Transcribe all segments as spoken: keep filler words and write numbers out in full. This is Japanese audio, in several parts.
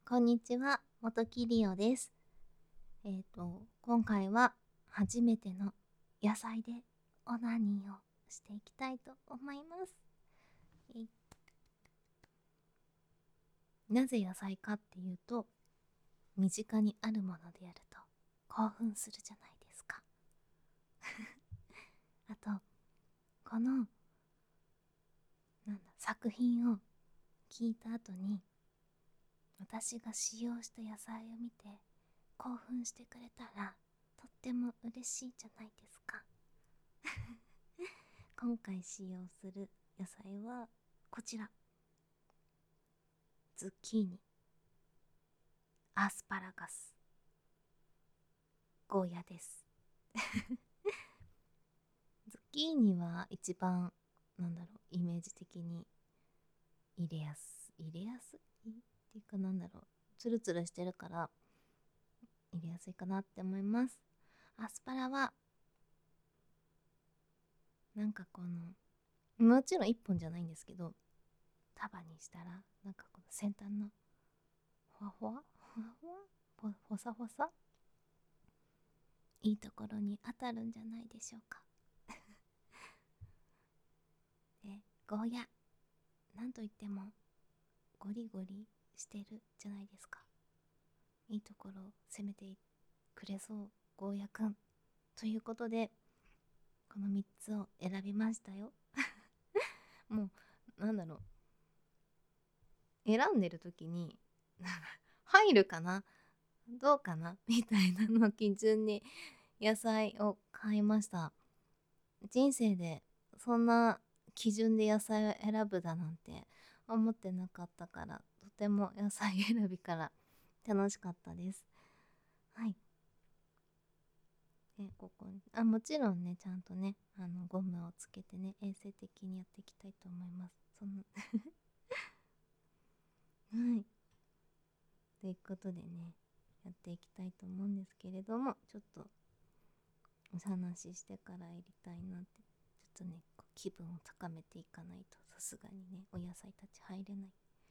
こんにちは、元木りおです。えっ、と、今回は初めての野菜でオナニーをしていきたいと思います。えいなぜ野菜かっていうと、身近にあるものでやると興奮するじゃないですか。あと、この、なんだ、作品を聞いた後に、私が使用した野菜を見て興奮してくれたら、とっても嬉しいじゃないですか。今回使用する野菜はこちら。ズッキーニ、アスパラガス、ゴーヤです。ズッキーニは一番、なんだろう、イメージ的に入れやす入れやすいっていうか、なんだろう、ツルツルしてるから入れやすいかなって思います。アスパラはなんかこの、もちろん一本じゃないんですけど、束にしたらなんかこの先端のほわほわほわほわほほさほさ、いいところに当たるんじゃないでしょうか。で、ゴーヤ、なんといってもゴリゴリしてるじゃないですか。いいところを攻めてくれそう、ゴーヤくん。ということで、このみっつを選びましたよ。もう、なんだろう。選んでる時に、入るかなどうかなみたいなのを基準に野菜を買いました。人生でそんな基準で野菜を選ぶだなんて思ってなかったから、とても野菜選びから楽しかったです。はい。えここにあもちろんね、ちゃんとね、あのゴムをつけてね、衛生的にやっていきたいと思います。そのはい。ということでね、やっていきたいと思うんですけれども、ちょっとお話ししてからやりたいなって、ちょっとね、こう気分を高めていかないと、さすがにね、お野菜たち入れない。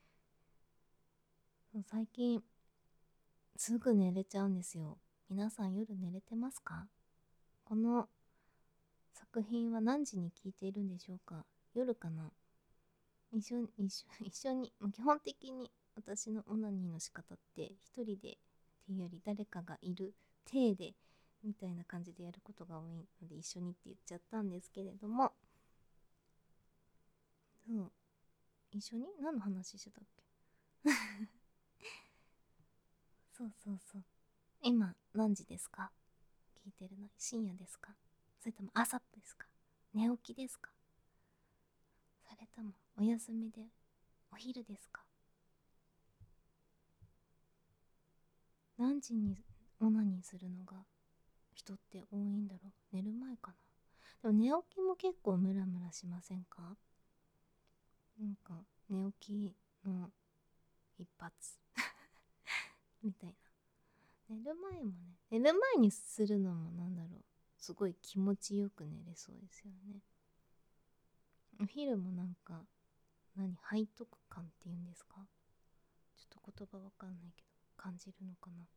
そう最近すぐ寝れちゃうんですよ。皆さん夜寝れてますか？この作品は何時に聞いているんでしょうか？夜かな？一緒に一緒一緒に、まあ基本的に私のオナニーの仕方って一人でっていうより誰かがいる体でみたいな感じでやることが多いので、一緒にって言っちゃったんですけれども、そう一緒に何の話してたっけ？そうそうそう。今何時ですか？聞いてるの深夜ですか？それとも朝ですか？寝起きですか？それともお休みでお昼ですか？何時にオナニーするのが人って多いんだろう？寝る前かな？でも寝起きも結構ムラムラしませんか？なんか寝起きの一発みたいな。寝る前もね、寝る前にするのもなんだろう、すごい気持ちよく寝れそうですよね。お昼もなんか、何、背徳感っていうんですか？ちょっと言葉わかんないけど、感じるのかな。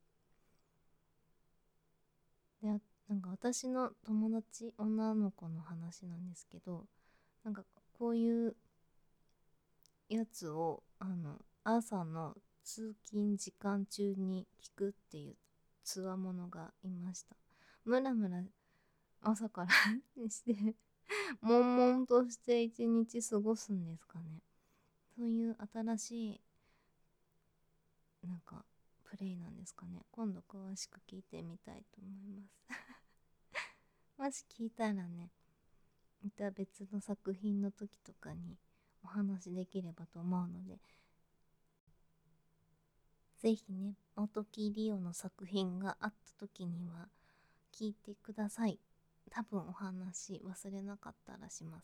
で、あなんか私の友達、女の子の話なんですけど、なんかこういうやつを、あの、朝の通勤時間中に聞くっていうつわものがいました。ムラムラ朝からして悶々として一日過ごすんですかね。そういう新しいなんかプレイなんですかね。今度詳しく聞いてみたいと思います。もし聞いたらね、また別の作品の時とかにお話できればと思うので、ぜひね、元木リオの作品があった時には聞いてください。多分お話忘れなかったらします。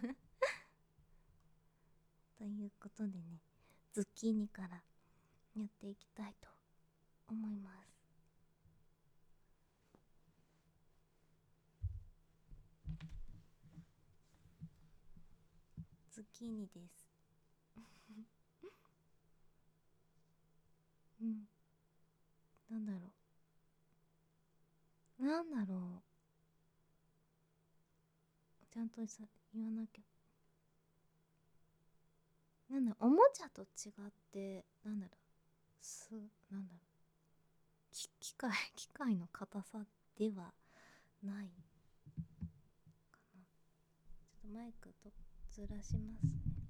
ということでね、ズッキーニからやっていきたいと思います。ズッキーニです。 うん。なんだろう。なんだろう。ちゃんとさ、言わなきゃ。なんだ、おもちゃと違って、なんだろう。す、なんだろう。き機械、機械の硬さではないかな。ちょっとマイクとずらしますね。